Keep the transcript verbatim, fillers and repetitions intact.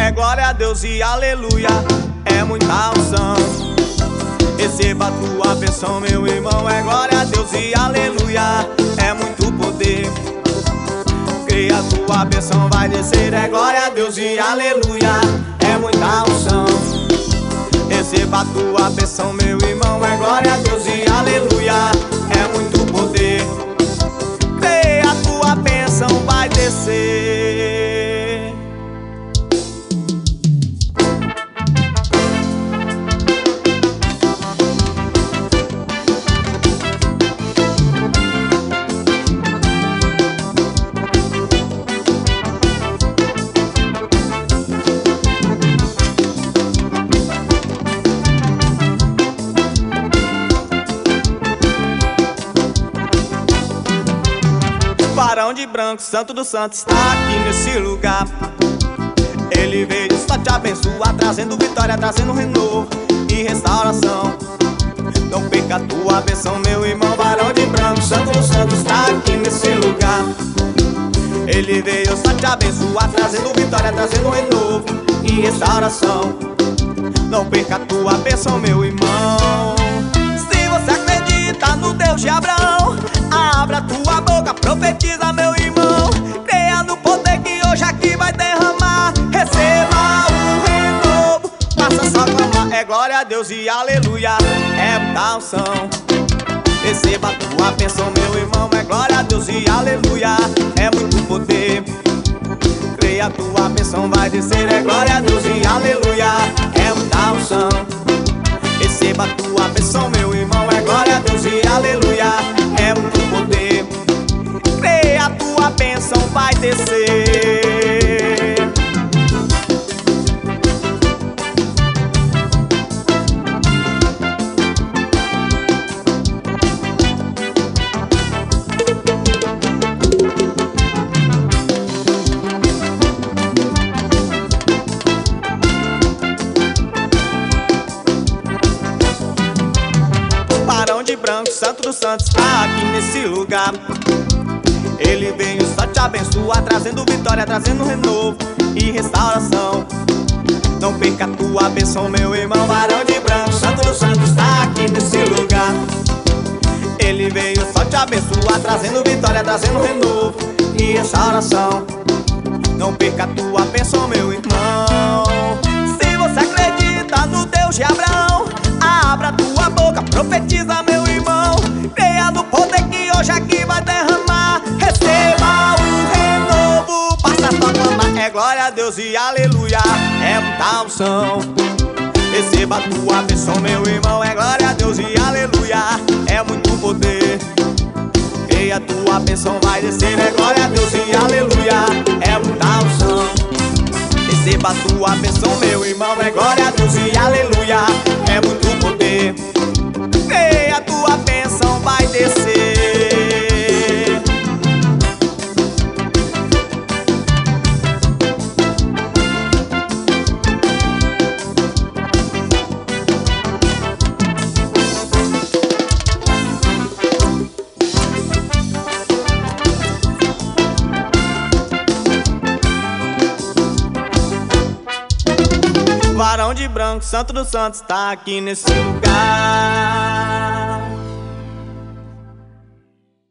É glória a Deus e aleluia, é muita unção. Receba a tua bênção, meu irmão. É glória a Deus e aleluia, é muito poder. Creia, a tua bênção vai descer. É glória a Deus e aleluia, é muita unção. Receba a tua bênção, meu irmão. É glória a Deus e aleluia, é muito poder. Creia, a tua bênção vai descer. Barão de Branco, Santo dos Santos, está aqui nesse lugar. Ele veio só te abençoar, trazendo vitória, trazendo renovo e restauração. Não perca a tua bênção, meu irmão. Barão de Branco, Santo dos Santos, está aqui nesse lugar. Ele veio só te abençoar, trazendo vitória, trazendo renovo e restauração. Não perca a tua bênção, meu irmão. Se você acredita no Deus de Abraão, abra tua boca, profetiza, meu irmão. Creia no poder que hoje aqui vai derramar. Receba o renovo, faça só clamar. É glória a Deus e aleluia, é muita unção. Receba a tua bênção, meu irmão. É glória a Deus e aleluia, é muito poder. Creia, a tua bênção vai descer. É glória a Deus e aleluia, é muita unção. Receba a tua bênção, meu irmão. É glória a Deus e aleluia, é muito poder. Creia, a tua bênção vai descer. Barão de Branco, Santo dos Santos, está aqui nesse lugar. Ele veio só te abençoar, trazendo vitória, trazendo renovo e restauração. Não perca a tua bênção, meu irmão. Barão de Branco, Santo dos Santos, está aqui nesse lugar. Ele veio só te abençoar, trazendo vitória, trazendo renovo e restauração. Não perca a tua bênção, meu irmão. Se você acredita no Deus de Abraão, abra tua boca, profetiza, meu irmão. Creia no poder que hoje aqui vai derramar. Receba o renovo, passa a só clamar. É glória a Deus e aleluia, é muita unção. Receba a tua bênção, meu irmão. É glória a Deus e aleluia, é muito poder. Creia, a tua bênção vai descer. É glória a Deus e aleluia, é muita unção. Receba a tua bênção, meu irmão. É glória a Deus e aleluia, é muito poder. Creia, a tua bênção vai descer. Barão de Branco, Santo dos Santos, está aqui nesse lugar.